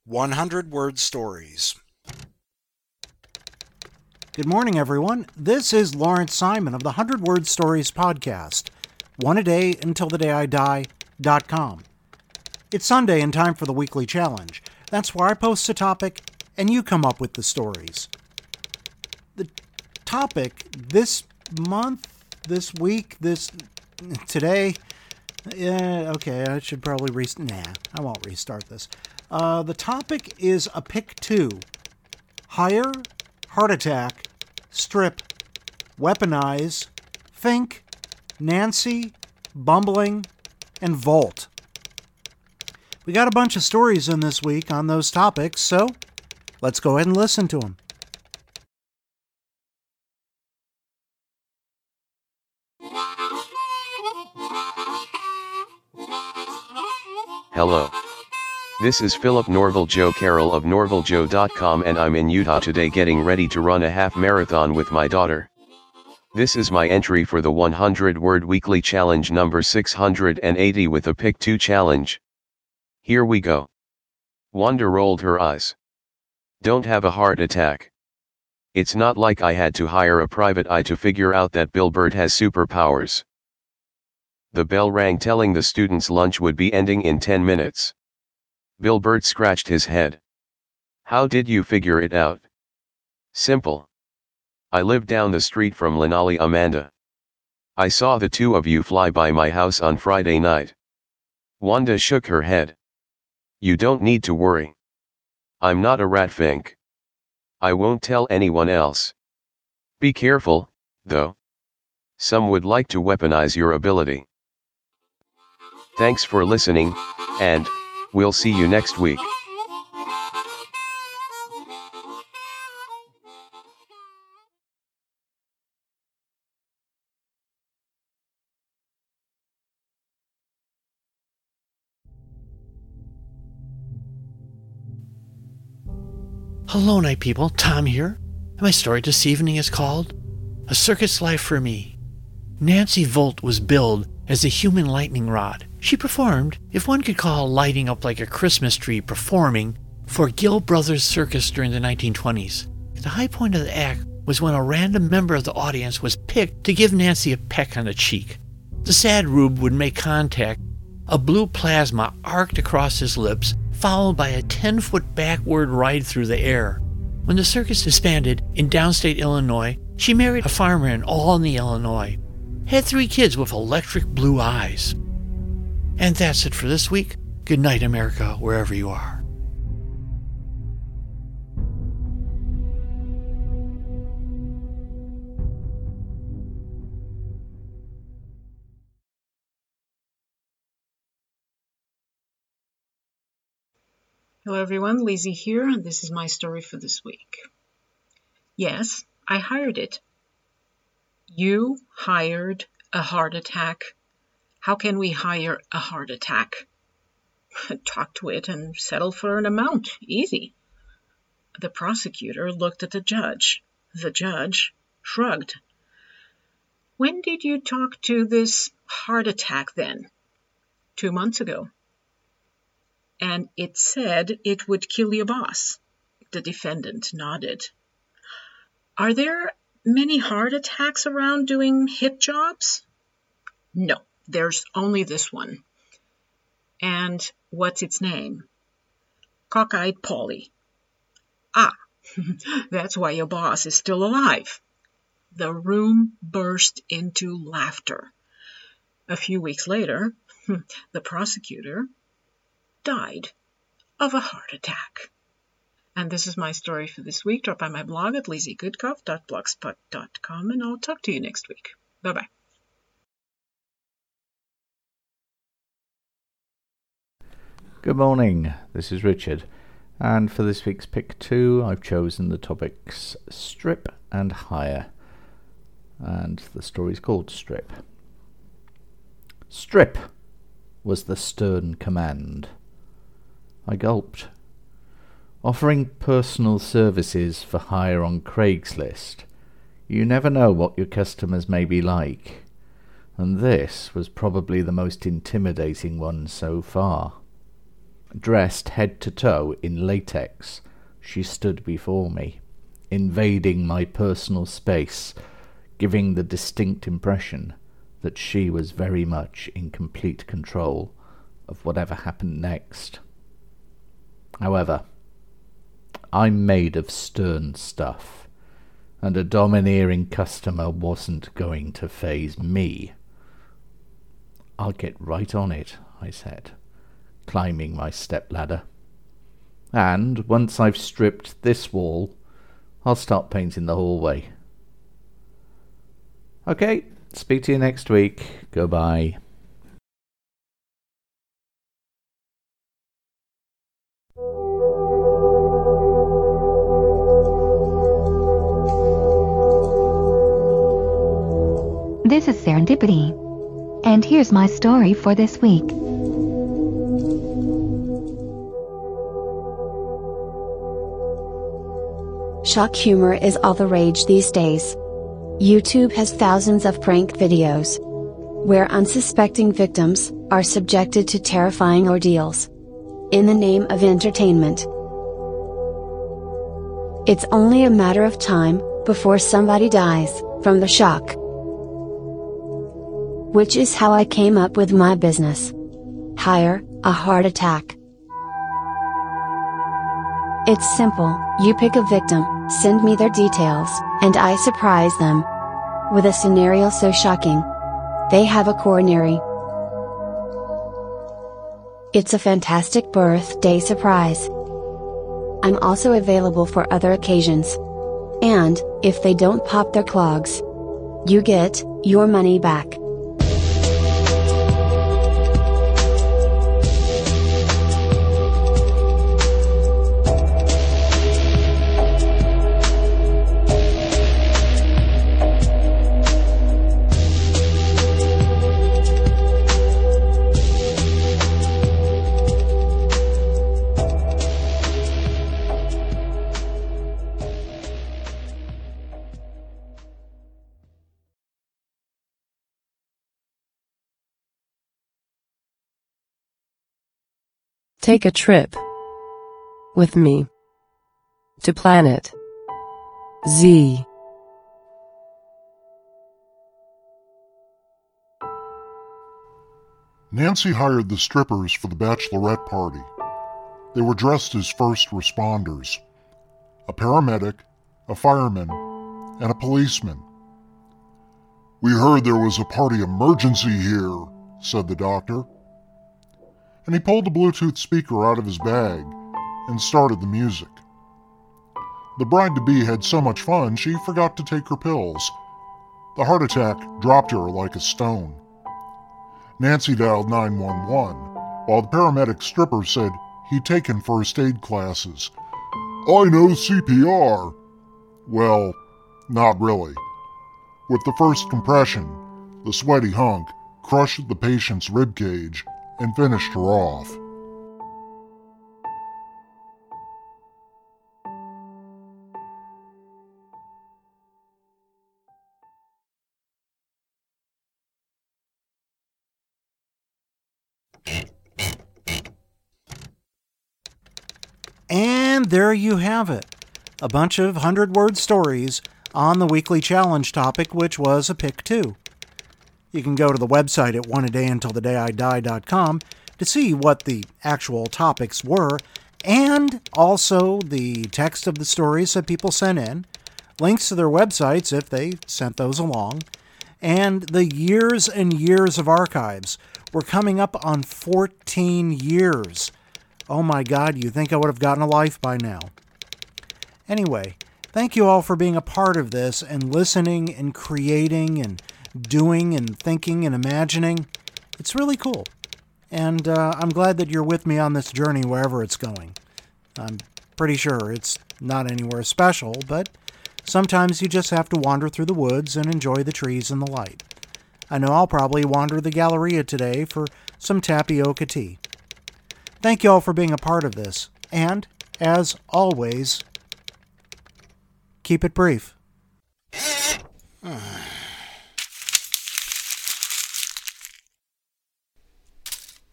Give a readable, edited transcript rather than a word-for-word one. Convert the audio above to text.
100-word stories. Good morning, everyone. This is Lawrence Simon of the 100-Word Stories podcast, one a day until the day I die.com. It's Sunday and time for the weekly challenge. That's where I post a topic and you come up with the stories. The topic this month, this week, today, I should probably I won't restart this. The topic is a pick 2. Hire, heart attack, strip, weaponize, think, Nancy, bumbling, and Volt. We got a bunch of stories in this week on those topics, so let's go ahead and listen to them. Hello. This is Philip Norval Joe Carroll of NorvalJoe.com, and I'm in Utah today getting ready to run a half marathon with my daughter. This is my entry for the 100-word weekly challenge number 680 with a pick 2 challenge. Here we go. Wanda rolled her eyes. Don't have a heart attack. It's not like I had to hire a private eye to figure out that Bill Burr has superpowers. The bell rang telling the students lunch would be ending in 10 minutes. Bill Burr scratched his head. How did you figure it out? Simple. I live down the street from Lanali Amanda. I saw the two of you fly by my house on Friday night. Wanda shook her head. You don't need to worry. I'm not a rat fink. I won't tell anyone else. Be careful, though. Some would like to weaponize your ability. Thanks for listening, and we'll see you next week. Hello, night people. Tom here. And my story this evening is called A Circus Life for Me. Nancy Volt was billed as a human lightning rod. She performed, if one could call lighting up like a Christmas tree performing, for Gill Brothers Circus during the 1920s. The high point of the act was when a random member of the audience was picked to give Nancy a peck on the cheek. The sad rube would make contact. A blue plasma arced across his lips, followed by a 10-foot backward ride through the air. When the circus disbanded in downstate Illinois, she married a farmer in Albany, Illinois. Had 3 kids with electric blue eyes. And that's it for this week. Good night, America, wherever you are. Hello everyone, Lizzie here, and this is my story for this week. Yes, I hired it. You hired a heart attack. How can we hire a heart attack? Talk to it and settle for an amount. Easy. The prosecutor looked at the judge. The judge shrugged. When did you talk to this heart attack then? 2 months ago. And it said it would kill your boss. The defendant nodded. Are there many heart attacks around doing hit jobs? No, there's only this one. And what's its name? Cockeyed Polly. Ah, that's why your boss is still alive. The room burst into laughter. A few weeks later, the prosecutor died of a heart attack. And this is my story for this week. Drop by my blog at lizziegoodcuff.blogspot.com, and I'll talk to you next week. Bye-bye. Good morning, this is Richard, and for this week's pick 2 I've chosen the topics strip and hire, and the story's called Strip. Strip was the stern command. I gulped. Offering personal services for hire on Craigslist, you never know what your customers may be like, and this was probably the most intimidating one so far. dressed head to toe in latex, she stood before me, invading my personal space, giving the distinct impression that she was very much in complete control of whatever happened next. However, I'm made of stern stuff, and a domineering customer wasn't going to faze me. "I'll get right on it," I said, climbing my stepladder. "And once I've stripped this wall, I'll start painting the hallway." "Okay, speak to you next week. Goodbye." This is Serendipity, and here's my story for this week. Shock humor is all the rage these days. YouTube has thousands of prank videos where unsuspecting victims are subjected to terrifying ordeals in the name of entertainment. It's only a matter of time before somebody dies from the shock. Which is how I came up with my business. Hire a heart attack. It's simple. You pick a victim, send me their details, and I surprise them with a scenario so shocking they have a coronary. It's a fantastic birthday surprise. I'm also available for other occasions. And, if they don't pop their clogs, you get your money back. Take a trip with me to Planet Z. Nancy hired the strippers for the bachelorette party. They were dressed as first responders: a paramedic, a fireman, and a policeman. "We heard there was a party emergency here," said the doctor. And he pulled a Bluetooth speaker out of his bag and started the music. The bride-to-be had so much fun she forgot to take her pills. The heart attack dropped her like a stone. Nancy dialed 911, while the paramedic stripper said he'd taken first aid classes. "I know CPR." Well, not really. With the first compression, the sweaty hunk crushed the patient's ribcage and finished her off. And there you have it. A bunch of 100-word stories on the weekly challenge topic, which was a pick 2. You can go to the website at oneadayuntilthedayidie.com to see what the actual topics were, and also the text of the stories that people sent in, links to their websites if they sent those along, and the years and years of archives. We're coming up on 14 years. Oh my God, you think I would have gotten a life by now. Anyway, thank you all for being a part of this and listening and creating and doing and thinking and imagining. It's really cool. And I'm glad that you're with me on this journey wherever it's going. I'm pretty sure it's not anywhere special, but sometimes you just have to wander through the woods and enjoy the trees and the light. I know I'll probably wander the Galleria today for some tapioca tea. Thank you all for being a part of this. And, as always, keep it brief.